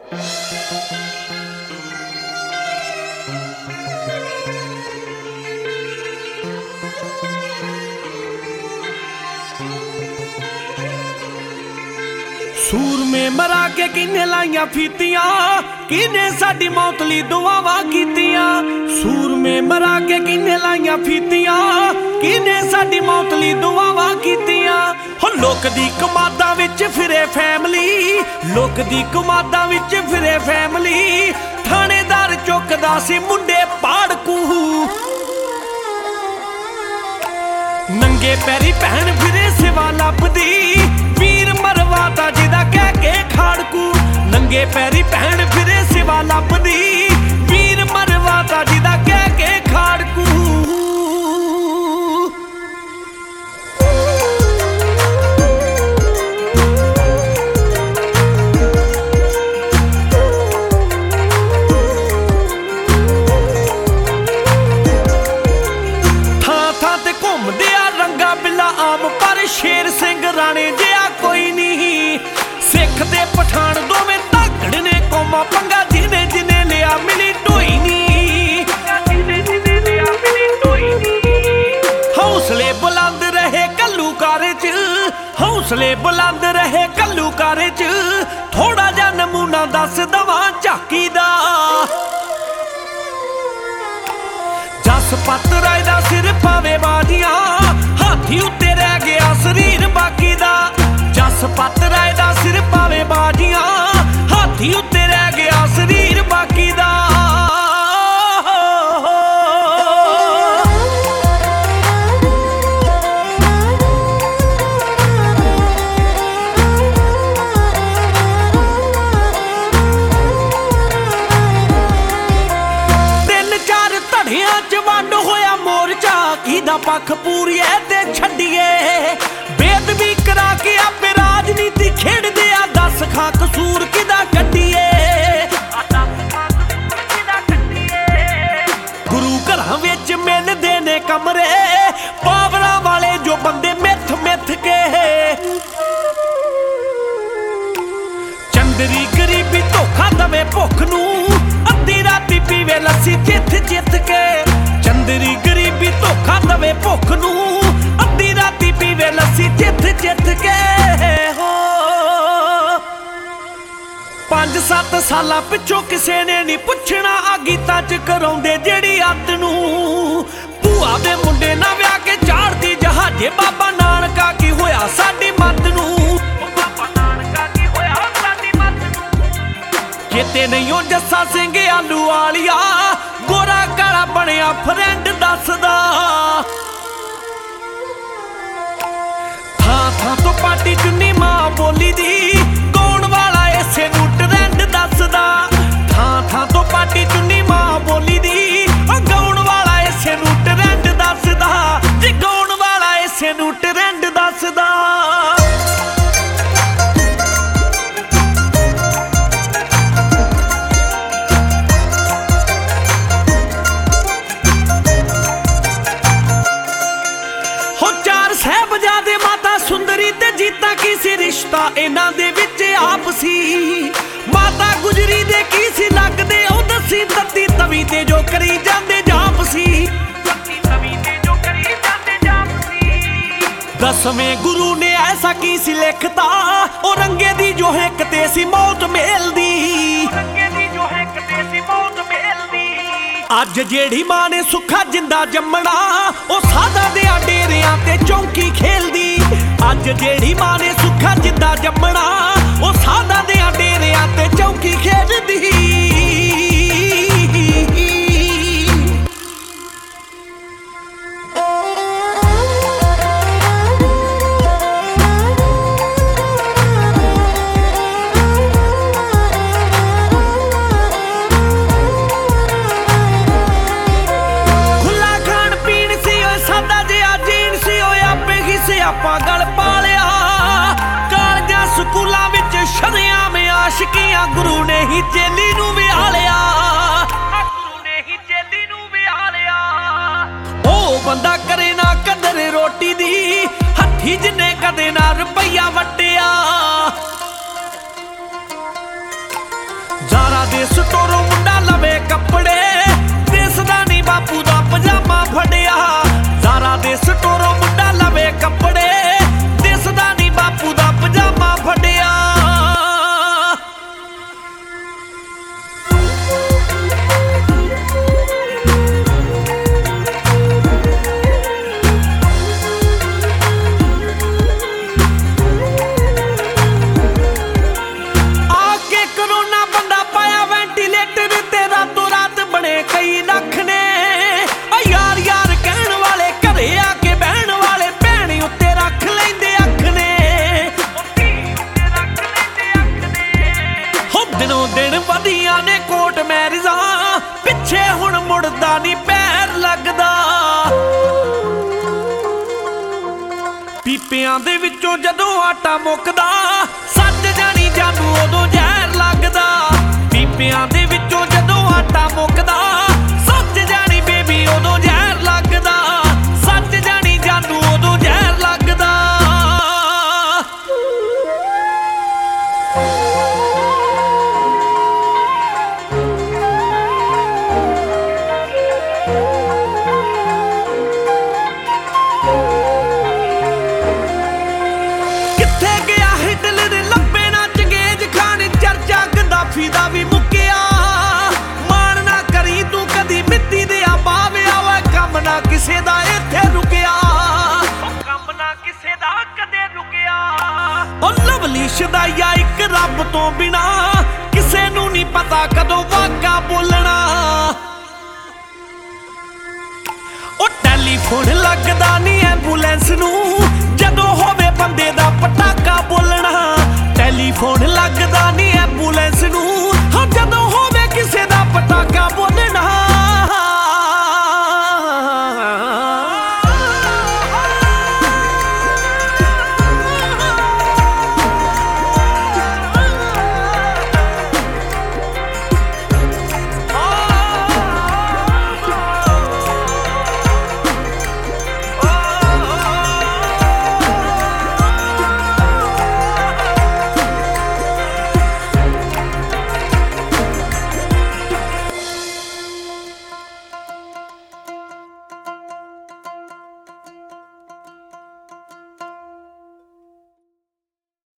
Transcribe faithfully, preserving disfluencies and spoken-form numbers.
सूरमे मरा के किने लाइया फीतियां, किने साडी मौत लई दुआवां कीतियां। सूरमे मरा के किने लाइया फीतियां, किने साडी मौत लई दुआवां कीतियां। हो लोक दी कमादां विच फिरे फैमिली, लोक दी कमादां विच फिरे फैमिली। थानेदार चुकदा सी मुंडे पाड़कू, नंगे पैरी भैन फिरे सिवा लभदी। वीर मरवाता जिदा कह के खाड़कू, नंगे पैरी भैन फिरे सिवा लभदी। वीर मरवाता जिदा कह के खाड़कू। थां थां ते घुमदे आ रंगा बिला आम, पर शेर सिंह राणे जिहा कोई नहीं। सिख ते पठान दोवें धाकड़ ने कौमां, पंगा जिने जिने लिया मिली ढोई नी। हौसले बुलंद रहे घल्लूकारे च, हौसले बुलंद रहे घल्लूकारे च। थोड़ा जा नमूना दस दवां झाकी दा। जस पत राय दा सिर पावे बाजियां, हाथी उत्ते रह गया शरीर बाकी दा। जस पत राय दा सिर पावे बाजियां, हाथी उत्ते रह गया शरीर बाकी दा। तिन चार धड़ियां च वंड होया मोर्चा, किदा पक्ष पूरीए ते छड्डिए। बेदबी करा के आपे राजनीति खेड़दे आ, दस खां कसूर किदा कड्डिए। गुरु घरां विच मिलदे ने कमरे, पावरां वाले जो बंदे मिथ मिथ के। चंदरी गरीबी धोखा दवे भुख नूं, अद्धी राती पीवे लस्सी चिथ चिथ के। चंदरी गरीबी धोखा दवे भुख नूं, अद्धी राती पीवे लस्सी चिथ चिथ के। हो पंज सत्त सालां पिछों किसे ने नहीं पुछना, आ गीतां च कराउंदे जेड़ी अत नूं। भूआ दे मुंडे ना विआह के चाड़दी जहाजे, बाबा नानका की होया साडी मत नूं। चेते नहीं ओ जस्सा सिंह आलू वालिया, गोरा काला बनिया फ्रेंड दसदा। थां थां तो पाटी चुन्नी मां बोली दी, कौन वाला इसे नूं ट्रेंड दसदा। थां थां तो पाटी चुन्नी मां बोली दी, कौन वाला इसे नूं ट्रेंड दसदा। जी कौन वाला इसे नूं ट्रेंड दसदा। साहिबजादे माता सुंदरी ते जीता की सी रिश्ता इन्हां दे विच आपसी। माता गुजरी दे की सी लगदे ओ दसी, तत्ती तवी ते जो करी जांदे जापसी। दसवें गुरु ने ऐसा की सी लिखता, ओ रंगे दी जो हिक ते सी मौत मेलदी। अज जेड़ी मां ने सुखा जिंदा जम्मना, ओ सादा दे डेरियां ते चौंकी खेलदी। अज जेड़ी मां ने सुखा जिंदा जम्मना, ओ सादा दे डेरियां ते चौंकी खेलदी। आपा गल पालिया कालजां स्कूलां विच शरेआम आशिकियां, गुरु ने ही चेली नूं विहालिया। गुरु ने ही चेली नूं विहालिया। ओ बंदा करे ना कदर रोटी दी, हत्थी जिन्ने कदे ना रुपया वट्टिया। ਹੁੰਦੀਆਂ ਨੇ ਕੋਟ ਮੈਰਿਜਾਂ, ਪਿੱਛੇ ਹੁਣ ਮੁੜਦਾ ਨਹੀਂ ਪੈਰ ਲੱਗਦਾ। ਪੀਪਿਆਂ ਦੇ ਵਿੱਚੋਂ ਜਦੋਂ ਆਟਾ ਮੁੱਕਦਾ, ਸੱਜ ਜਾਣੀ ਜਾਦੂ ਉਦੋਂ ਜ਼ਹਿਰ ਲੱਗਦਾ। ਪੀਪਿਆਂ ਦੇ ਵਿੱਚੋਂ ਜਦੋਂ ਆਟਾ ਮੁੱਕਦਾ, ਸੱਜ ਜਾਣੀ ਬੇਬੀ ਉਦੋਂ ਜ਼ਹਿਰ ਲੱਗਦਾ। ਸੱਜ ਜਾਣੀ ਜਾਦੂ ਉਦੋਂ ਜ਼ਹਿਰ ਲੱਗਦਾ। ਦਾ ਵੀ ਮੁੱਕਿਆ ਮਾਣ ਨਾ ਕਰੀ ਤੂੰ ਕਦੀ ਮਿੱਟੀ ਦੇ ਆਵਾਵਿਆ ਵਾ ਕੰਮ ਨਾ ਕਿਸੇ ਦਾ ਇੱਥੇ ਰੁਕਿਆ। ਕੰਮ ਨਾ ਕਿਸੇ ਦਾ ਕਦੇ ਰੁਕਿਆ। ਉਹ ਲਵਲੀ ਸ਼ਦਾਈਆ ਇੱਕ ਰੱਬ ਤੋਂ ਬਿਨਾ ਕਿਸੇ ਨੂੰ ਨਹੀਂ ਪਤਾ ਕਦੋਂ ਵਾਕਾ ਬੋਲਣਾ। ਉਹ ਟੈਲੀਫੋਨ ਲੱਗਦਾ ਨਹੀਂ ਐਂਬੂਲੈਂਸ ਨੂੰ ਜਦੋਂ ਹੋਵੇ ਬੰਦੇ ਦਾ ਪਟਾਕਾ ਬੋਲਣਾ।